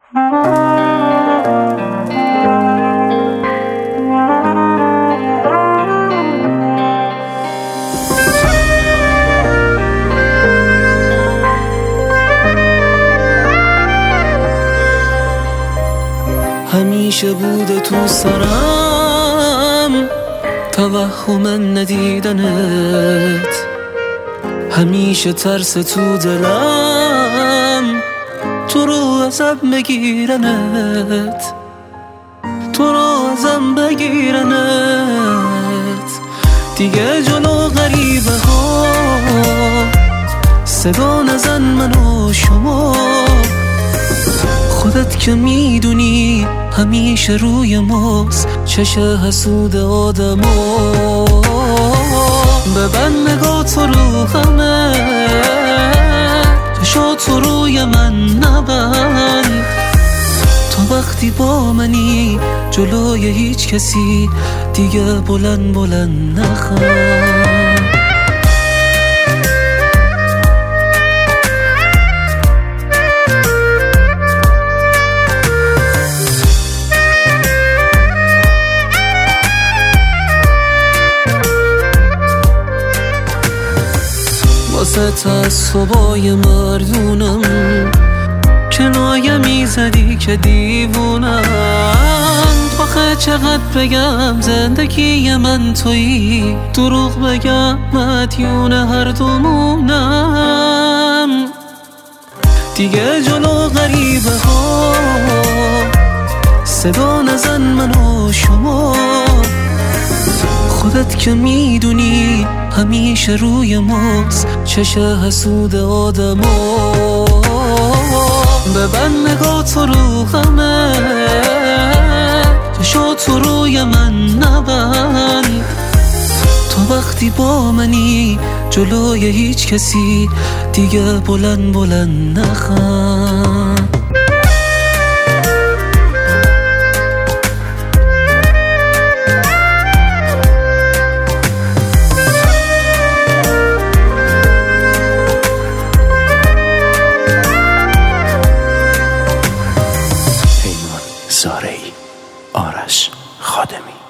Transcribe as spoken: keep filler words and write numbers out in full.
همیشه بوده تو سرم توهم ندیدنت، همیشه ترس تو دلم تو رو ازم بگیرنت، تو رو ازم بگیرنت. دیگه جلو غریبه ها صدا نزن منو شما، خودت که میدونی همیشه روی ماست چش حسود آدما. ببند نگاه تو رو همه چشا تو روی من نبند، تو وقتی با منی جلوی هیچ کسی دیگه بلند بلند نخند. واسه تعصبای مردونم کنایه میزدی که دیوونم. آخه چقدر بگم زندگی من تویی، دروغ بگم مدیون هر دومونم. دیگه جلو غریبه ها صدا نزن منو شما، خودت که میدونی همیشه روی ماست چش حسود آدما. ببند نگاه تو رو همه چشا تو روی من نبند، تو وقتی با منی جلوی هیچ کسی دیگه بلند بلند نخند. زارعی، آرش خادمی.